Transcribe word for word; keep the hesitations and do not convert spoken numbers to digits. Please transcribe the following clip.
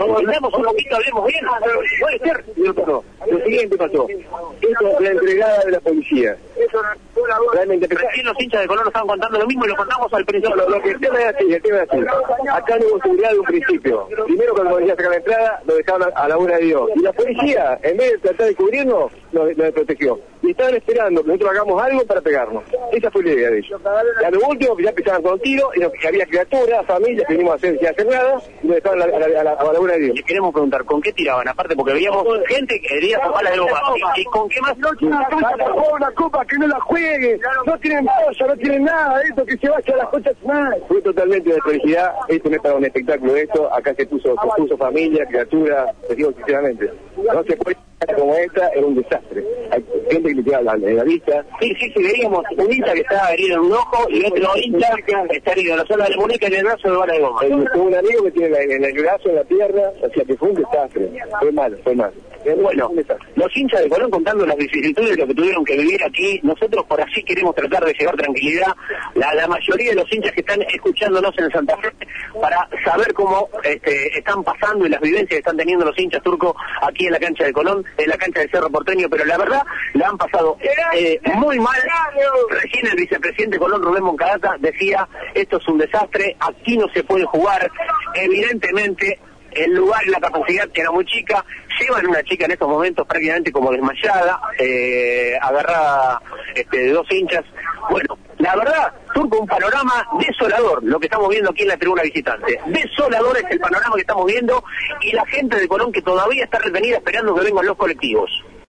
Entendamos un poquito, hablemos bien. Puede ser. No, no. Lo siguiente pasó. Esto es la entregada de la policía. Realmente, recién los hinchas de Colón nos estaban contando lo mismo y lo contamos al principio. No, lo, lo que el tema es así, el tema es así. Acá no hubo seguridad de un principio. Primero cuando policía sacar la entrada, lo dejaron a, a la buena de Dios. Y la policía, en vez de tratar de cubrirnos, nos, nos protegió. Y estaban esperando que nosotros hagamos algo para pegarnos. Esa fue la idea de ellos. Y a lo último, ya empezaban con tiros, y nos, que había criaturas, familias que vinimos a hacer, sin hacer nada, y nos dejaron a la, a la, a la, a la buena de Dios. Le queremos preguntar, ¿con qué tiraban? Aparte, porque veíamos gente que quería tomar la de goma. ¿Y, ¿Y con qué más? No, una copa, una copa que no la juegue. No tienen bolsa, no tienen nada de esto, que se vaya a las cosas más. Fue totalmente de felicidad. Esto no es para un espectáculo esto. Acá se puso, se puso familia, criatura, te digo sinceramente. No se puede como esta, era un desastre. Hay gente que le tira la, la vista. Sí, sí, sí, veíamos un hincha que estaba herido en un ojo y otro hincha que está herido en la zona de la muñeca y en el brazo de bala de goma. Tengo un amigo que tiene la, en el brazo, en la pierna, o sea que fue un desastre. Fue malo, fue malo. Bueno, los hinchas de Colón contando las vicisitudes de lo que tuvieron que vivir aquí, nosotros por así queremos tratar de llevar tranquilidad la, la mayoría de los hinchas que están escuchándonos en Santa Fe para saber cómo este, están pasando y las vivencias que están teniendo los hinchas turcos aquí en la cancha de Colón, en la cancha de Cerro Porteño, pero la verdad la han pasado eh, muy mal. Recién el vicepresidente Colón, Rubén Moncadata, decía, esto es un desastre, aquí no se puede jugar, evidentemente el lugar y la capacidad que era muy chica, llevan una chica en estos momentos prácticamente como desmayada, eh, agarrada este, de dos hinchas. Bueno, la verdad, Turco, un panorama desolador, lo que estamos viendo aquí en la tribuna visitante. Desolador es el panorama que estamos viendo y la gente de Colón que todavía está retenida esperando que vengan los colectivos.